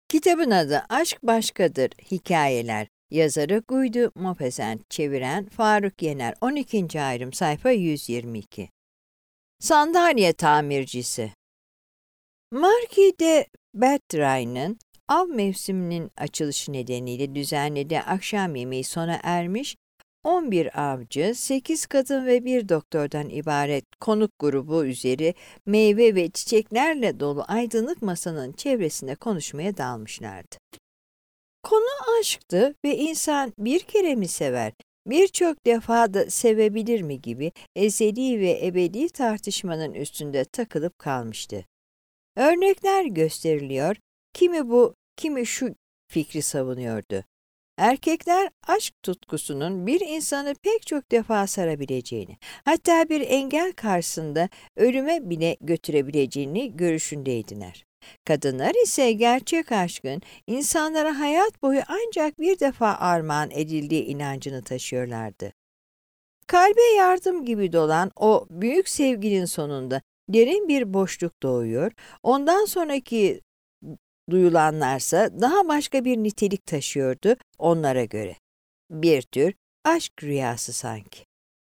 Kitabın adı Aşk Başkadır Hikayeler. Yazarı Guido Maupassant, çeviren Faruk Yener. 12. ayrım, sayfa 122. Sandalye tamircisi. Marquis de Bertraine'ın av mevsiminin açılışı nedeniyle düzenlediği akşam yemeği sona ermiş, 11 avcı, 8 kadın ve 1 doktordan ibaret konuk grubu üzeri meyve ve çiçeklerle dolu aydınlık masanın çevresinde konuşmaya dalmışlardı. Konu aşktı ve insan bir kere mi sever, birçok defa da sevebilir mi gibi ezeli ve ebedi tartışmanın üstünde takılıp kalmıştı. Örnekler gösteriliyor, kimi bu, kimi şu fikri savunuyordu. Erkekler aşk tutkusunun bir insanı pek çok defa sarabileceğini, hatta bir engel karşısında ölüme bile götürebileceğini görüşündeydiler. Kadınlar ise gerçek aşkın insanlara hayat boyu ancak bir defa armağan edildiği inancını taşıyorlardı. Kalbe yardım gibi dolan o büyük sevginin sonunda derin bir boşluk doğuyor, ondan sonraki duyulanlarsa daha başka bir nitelik taşıyordu onlara göre. Bir tür aşk rüyası sanki.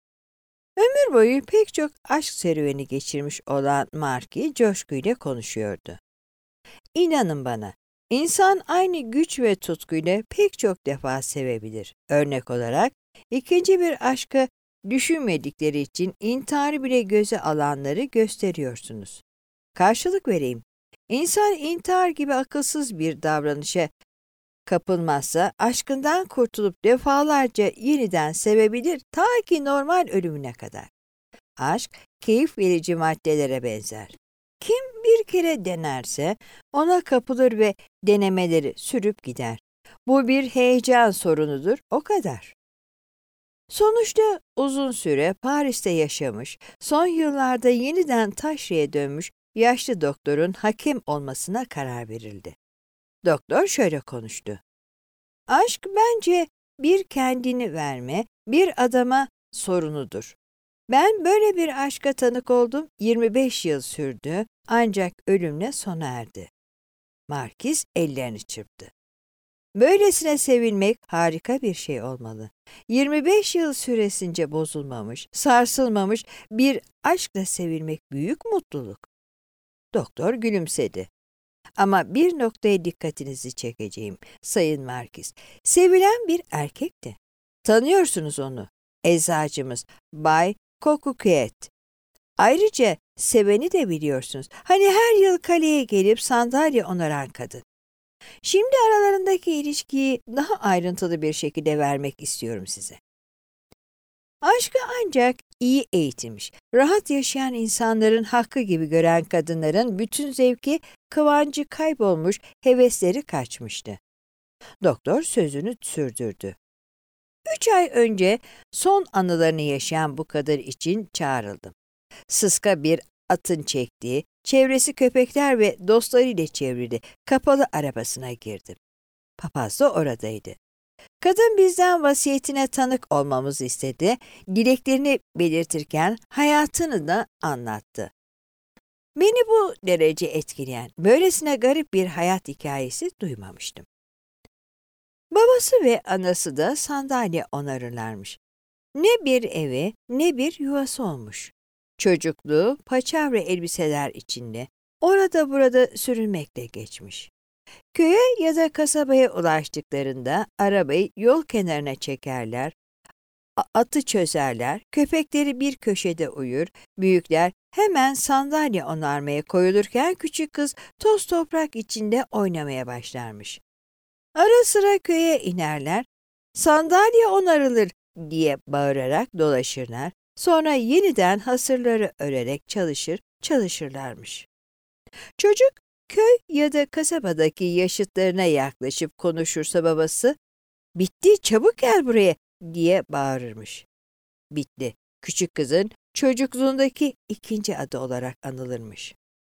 Ömür boyu pek çok aşk serüveni geçirmiş olan Marquis coşkuyla konuşuyordu. İnanın bana, insan aynı güç ve tutkuyla pek çok defa sevebilir. Örnek olarak ikinci bir aşkı düşünmedikleri için intiharı bile göze alanları gösteriyorsunuz. Karşılık vereyim. İnsan intihar gibi akılsız bir davranışa kapılmazsa aşkından kurtulup defalarca yeniden sevebilir ta ki normal ölümüne kadar. Aşk keyif verici maddelere benzer. Kim bir kere denerse ona kapılır ve denemeleri sürüp gider. Bu bir heyecan sorunudur, o kadar. Sonuçta uzun süre Paris'te yaşamış, son yıllarda yeniden taşraya dönmüş yaşlı doktorun hakem olmasına karar verildi. Doktor şöyle konuştu. Aşk bence bir kendini verme, bir adama sorunudur. Ben böyle bir aşka tanık oldum, 25 yıl sürdü, ancak ölümle sona erdi. Markiz ellerini çırptı. Böylesine sevilmek harika bir şey olmalı. 25 yıl süresince bozulmamış, sarsılmamış bir aşkla sevilmek büyük mutluluk. Doktor gülümsedi. Ama bir noktaya dikkatinizi çekeceğim, Sayın Markiz. Sevilen bir erkekti. Tanıyorsunuz onu. Eczacımız Bay Coquet. Ayrıca seveni de biliyorsunuz. Hani her yıl kaleye gelip sandalye onaran kadın. Şimdi aralarındaki ilişkiyi daha ayrıntılı bir şekilde vermek istiyorum size. Aşkı ancak iyi eğitilmiş, rahat yaşayan insanların hakkı gibi gören kadınların bütün zevki, kıvancı kaybolmuş, hevesleri kaçmıştı. Doktor sözünü sürdürdü. 3 ay önce son anılarını yaşayan bu kadın için çağrıldım. Sıska bir atın çektiği, çevresi köpekler ve dostlarıyla çevrili kapalı arabasına girdim. Papaz da oradaydı. Kadın bizden vasiyetine tanık olmamızı istedi, dileklerini belirtirken hayatını da anlattı. Beni bu derece etkileyen, böylesine garip bir hayat hikayesi duymamıştım. Babası ve anası da sandalye onarırlarmış. Ne bir evi, ne bir yuvası olmuş. Çocukluğu paçavra elbiseler içinde, orada burada sürünmekle geçmiş. Köye ya da kasabaya ulaştıklarında arabayı yol kenarına çekerler, atı çözerler, köpekleri bir köşede uyur, büyükler hemen sandalye onarmaya koyulurken küçük kız toz toprak içinde oynamaya başlarmış. Ara sıra köye inerler, sandalye onarılır diye bağırarak dolaşırlar, sonra yeniden hasırları örerek çalışırlarmış. Çocuk köy ya da kasabadaki yaşıtlarına yaklaşıp konuşursa babası, "Bitti, çabuk gel buraya," diye bağırırmış. Bitti, küçük kızın çocukluğundaki ikinci adı olarak anılırmış.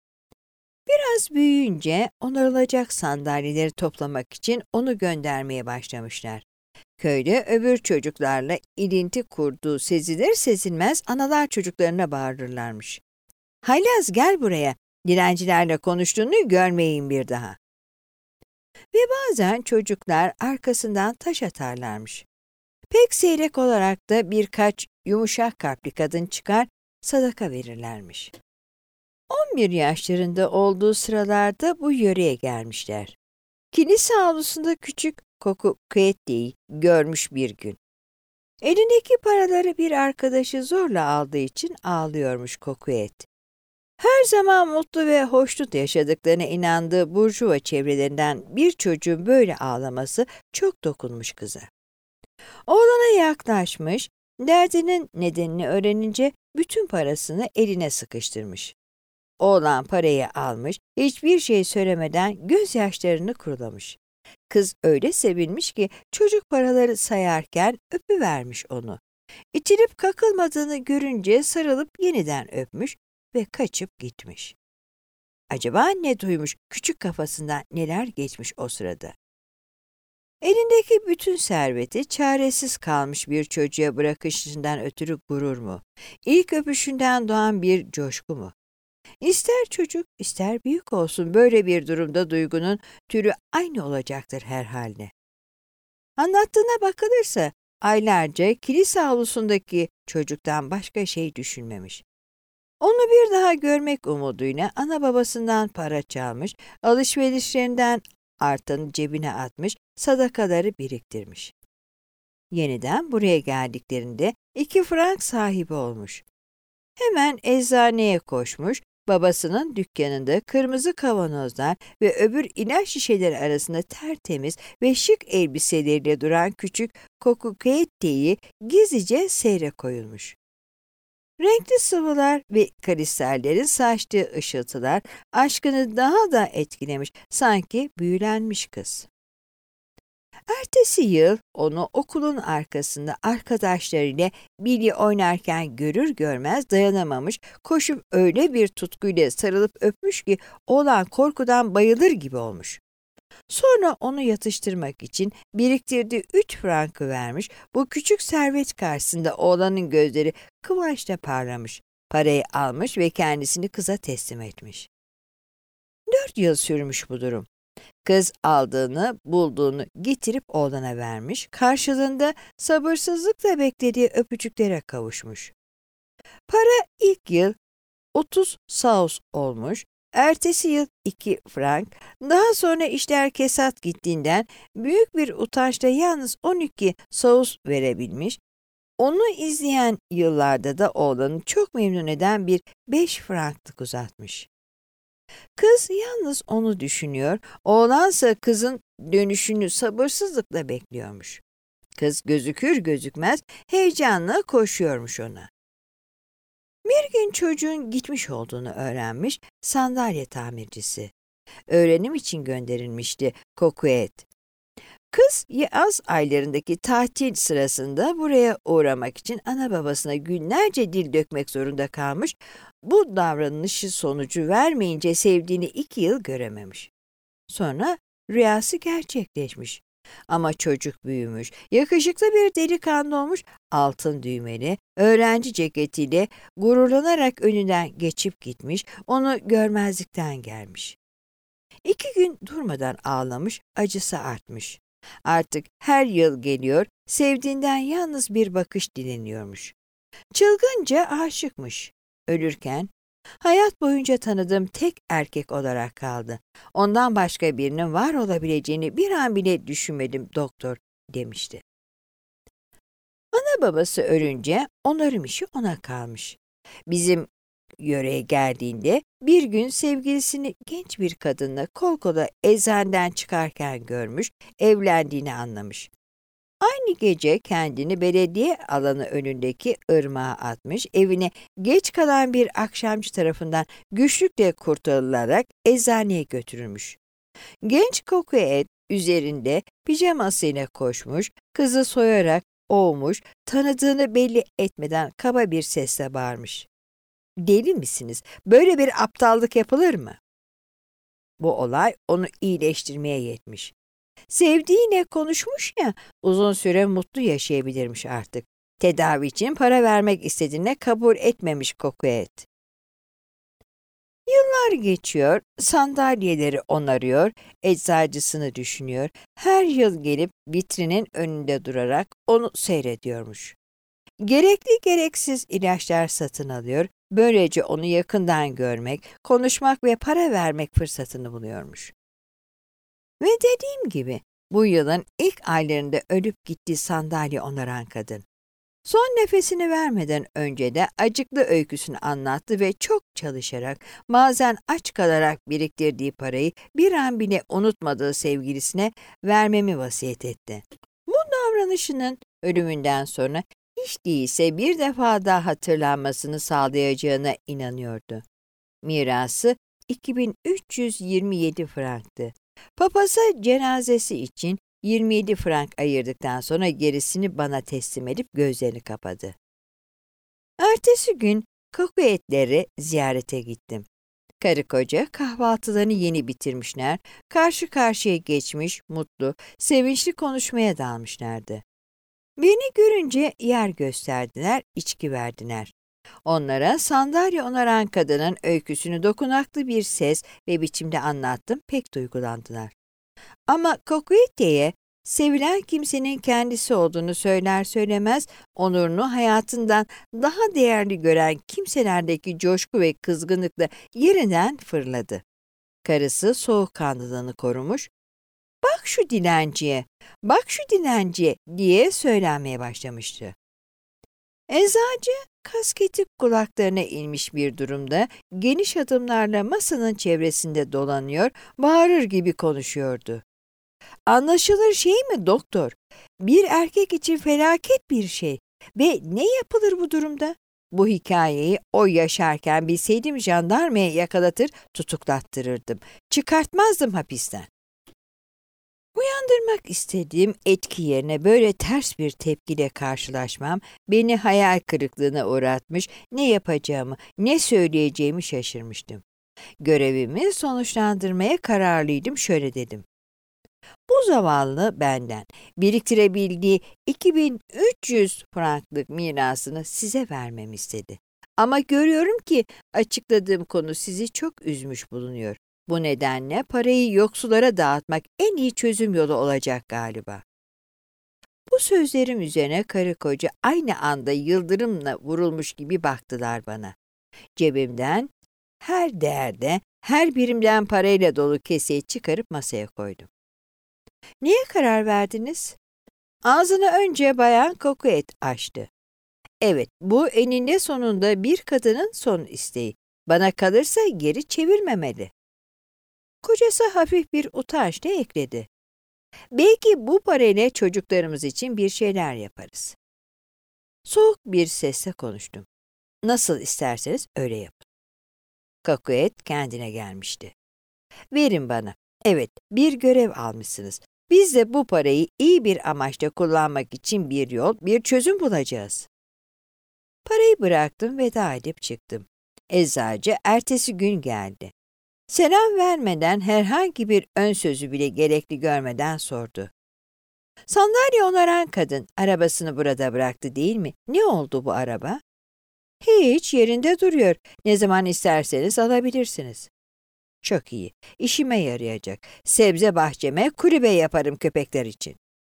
Biraz büyüyünce onarılacak sandalyeleri toplamak için onu göndermeye başlamışlar. Köyde öbür çocuklarla ilinti kurduğu sezilir sezilmez analar çocuklarına bağırırlarmış. "Haylaz gel buraya, dilencilerle konuştuğunu görmeyeyim bir daha." ve bazen çocuklar arkasından taş atarlarmış. Pek seyrek olarak da birkaç yumuşak kalpli kadın çıkar, sadaka verirlermiş. 11 yaşlarında olduğu sıralarda bu yöreye gelmişler. Kilise avlusunda küçük Kokuketti'yi görmüş bir gün. Elindeki paraları bir arkadaşı zorla aldığı için ağlıyormuş Kokuet. Her zaman mutlu ve hoşnut yaşadıklarına inandığı burjuva çevrelerinden bir çocuğun böyle ağlaması çok dokunmuş kıza. Oğlana yaklaşmış, derdinin nedenini öğrenince bütün parasını eline sıkıştırmış. Oğlan parayı almış, hiçbir şey söylemeden gözyaşlarını kurulamış. Kız öyle sevinmiş ki çocuk paraları sayarken öpüvermiş onu. İtilip kakılmadığını görünce sarılıp yeniden öpmüş ve kaçıp gitmiş. Acaba ne duymuş, küçük kafasından neler geçmiş o sırada? Elindeki bütün serveti çaresiz kalmış bir çocuğa bırakışından ötürü gurur mu? İlk öpüşünden doğan bir coşku mu? İster çocuk, ister büyük olsun böyle bir durumda duygunun türü aynı olacaktır herhalde. Anlattığına bakılırsa aylarca kilise avlusundaki çocuktan başka şey düşünmemiş. Onu bir daha görmek umuduyla ana babasından para çalmış, alışverişlerinden artanı cebine atmış, sadakaları biriktirmiş. Yeniden buraya geldiklerinde 2 frank sahibi olmuş. Hemen eczaneye koşmuş, babasının dükkanında kırmızı kavanozlar ve öbür ilaç şişeleri arasında tertemiz ve şık elbiseleriyle duran küçük Kokuketti'yi gizlice seyre koyulmuş. Renkli sıvılar ve kristallerin saçtığı ışıltılar aşkını daha da etkilemiş, sanki büyülenmiş kız. Ertesi yıl onu okulun arkasında arkadaşlarıyla bilye oynarken görür görmez dayanamamış, koşup öyle bir tutkuyla sarılıp öpmüş ki oğlan korkudan bayılır gibi olmuş. Sonra onu yatıştırmak için biriktirdiği 3 frankı vermiş, bu küçük servet karşısında oğlanın gözleri kıvançla parlamış, parayı almış ve kendisini kıza teslim etmiş. 4 yıl sürmüş bu durum. Kız aldığını, bulduğunu getirip oğlana vermiş, karşılığında sabırsızlıkla beklediği öpücüklere kavuşmuş. Para ilk yıl 30 saus olmuş, ertesi yıl 2 frank, daha sonra işler kesat gittiğinden büyük bir utançla yalnız 12 saus verebilmiş, onu izleyen yıllarda da oğlanı çok memnun eden bir 5 franklık uzatmış. Kız yalnız onu düşünüyor, oğlansa kızın dönüşünü sabırsızlıkla bekliyormuş. Kız gözükür gözükmez heyecanla koşuyormuş ona. Bir gün çocuğun gitmiş olduğunu öğrenmiş sandalye tamircisi. Öğrenim için gönderilmişti Kokuet. Kız yaz aylarındaki tatil sırasında buraya uğramak için ana babasına günlerce dil dökmek zorunda kalmış, bu davranışı sonucu vermeyince sevdiğini 2 yıl görememiş. Sonra rüyası gerçekleşmiş. Ama çocuk büyümüş, yakışıklı bir delikanlı olmuş, altın düğmeli, öğrenci ceketiyle gururlanarak önünden geçip gitmiş, onu görmezlikten gelmiş. 2 gün durmadan ağlamış, acısı artmış. Artık her yıl geliyor, sevdiğinden yalnız bir bakış dileniyormuş. Çılgınca aşıkmış. Ölürken, hayat boyunca tanıdığım tek erkek olarak kaldı. Ondan başka birinin var olabileceğini bir an bile düşünmedim doktor, demişti. Ana babası ölünce onarım işi ona kalmış. Bizim yöreye geldiğinde bir gün sevgilisini genç bir kadınla kol kola eczaneden çıkarken görmüş, evlendiğini anlamış. Aynı gece kendini belediye alanı önündeki ırmağa atmış, evine geç kalan bir akşamcı tarafından güçlükle kurtarılarak eczaneye götürülmüş. Genç Kokuet üzerinde pijamasıyla koşmuş, kızı soyarak ovmuş, tanıdığını belli etmeden kaba bir sesle bağırmış. "Deli misiniz? Böyle bir aptallık yapılır mı?" Bu olay onu iyileştirmeye yetmiş. Sevdiğiyle konuşmuş ya, uzun süre mutlu yaşayabilirmiş artık. Tedavi için para vermek istediğine kabul etmemiş Kokuet. Yıllar geçiyor, sandalyeleri onarıyor, eczacısını düşünüyor. Her yıl gelip vitrinin önünde durarak onu seyrediyormuş. Gerekli gereksiz ilaçlar satın alıyor, böylece onu yakından görmek, konuşmak ve para vermek fırsatını buluyormuş. Ve dediğim gibi bu yılın ilk aylarında ölüp gitti sandalye onaran kadın. Son nefesini vermeden önce de acıklı öyküsünü anlattı ve çok çalışarak, bazen aç kalarak biriktirdiği parayı bir an bile unutmadığı sevgilisine vermemi vasiyet etti. Bu davranışının ölümünden sonra hiç değilse bir defa daha hatırlanmasını sağlayacağına inanıyordu. Mirası 2327 franktı. Papasa cenazesi için 27 frank ayırdıktan sonra gerisini bana teslim edip gözlerini kapadı. Ertesi gün Coquet'leri ziyarete gittim. Karı koca kahvaltılarını yeni bitirmişler, karşı karşıya geçmiş, mutlu, sevinçli konuşmaya dalmışlardı. Beni görünce yer gösterdiler, içki verdiler. Onlara sandalye onaran kadının öyküsünü dokunaklı bir ses ve biçimde anlattım, pek duygulandılar. Ama Coquet'e sevilen kimsenin kendisi olduğunu söyler söylemez, onurunu hayatından daha değerli gören kimselerdeki coşku ve kızgınlıkla yerinden fırladı. Karısı soğukkanlılığını korumuş, "Bak şu dilenciye, bak şu dilenciye" diye söylenmeye başlamıştı. Eczacı kasketi kulaklarına inmiş bir durumda geniş adımlarla masanın çevresinde dolanıyor, bağırır gibi konuşuyordu. "Anlaşılır şey mi doktor? Bir erkek için felaket bir şey. Ve ne yapılır bu durumda? Bu hikayeyi o yaşarken bilseydim jandarmaya yakalatır, tutuklattırırdım. Çıkartmazdım hapisten." Uyandırmak istediğim etki yerine böyle ters bir tepkiyle karşılaşmam beni hayal kırıklığına uğratmış, ne yapacağımı, ne söyleyeceğimi şaşırmıştım. Görevimi sonuçlandırmaya kararlıydım, şöyle dedim. Bu zavallı benden biriktirebildiği 2300 franklık mirasını size vermemi istedi. Ama görüyorum ki açıkladığım konu sizi çok üzmüş bulunuyor. Bu nedenle parayı yoksullara dağıtmak en iyi çözüm yolu olacak galiba. Bu sözlerim üzerine karı koca aynı anda yıldırımla vurulmuş gibi baktılar bana. Cebimden her değerde, her birimden parayla dolu keseyi çıkarıp masaya koydum. "Niye karar verdiniz?" Ağzını önce Bayan Coquet açtı. "Evet, bu eninde sonunda bir kadının son isteği. Bana kalırsa geri çevirmemeli." Kocası hafif bir utançla ekledi. "Belki bu parayla çocuklarımız için bir şeyler yaparız." Soğuk bir sesle konuştum. "Nasıl isterseniz öyle yapın." Coquet kendine gelmişti. "Verin bana. Evet, bir görev almışsınız. Biz de bu parayı iyi bir amaçla kullanmak için bir yol, bir çözüm bulacağız." Parayı bıraktım, veda edip çıktım. Eczacı ertesi gün geldi. Selam vermeden, herhangi bir ön sözü bile gerekli görmeden sordu. "Sandalye onaran kadın arabasını burada bıraktı değil mi? Ne oldu bu araba?" "Hiç, yerinde duruyor. Ne zaman isterseniz alabilirsiniz." "Çok iyi. İşime yarayacak. Sebze bahçeme kulübe yaparım köpekler için."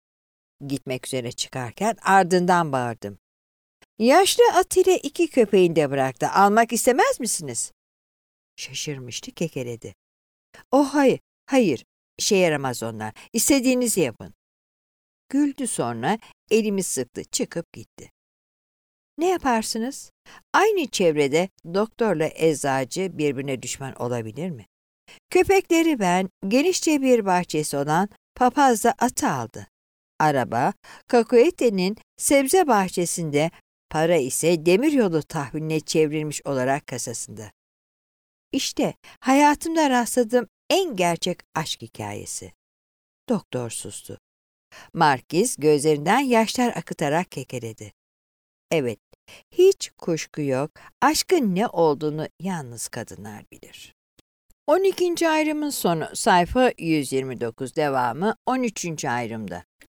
Gitmek üzere çıkarken ardından bağırdım. "Yaşlı Atilla 2 köpeğini de bıraktı. Almak istemez misiniz?" Şaşırmıştı, kekeledi. "Oh hayır, hayır. İşe yaramaz onlar. İstediğinizi yapın." Güldü, sonra elimi sıktı, çıkıp gitti. "Ne yaparsınız? Aynı çevrede doktorla eczacı birbirine düşman olabilir mi? Köpekleri ben, genişçe bir bahçesi olan papazla atı aldı. Araba, Cacoette'nin sebze bahçesinde, para ise demiryolu tahviline çevrilmiş olarak kasasında. İşte hayatımda rastladığım en gerçek aşk hikayesi." Doktor sustu. Markiz gözlerinden yaşlar akıtarak kekeledi. "Evet, hiç kuşku yok, aşkın ne olduğunu yalnız kadınlar bilir." 12. ayrımın sonu, sayfa 129, devamı 13. ayrımda.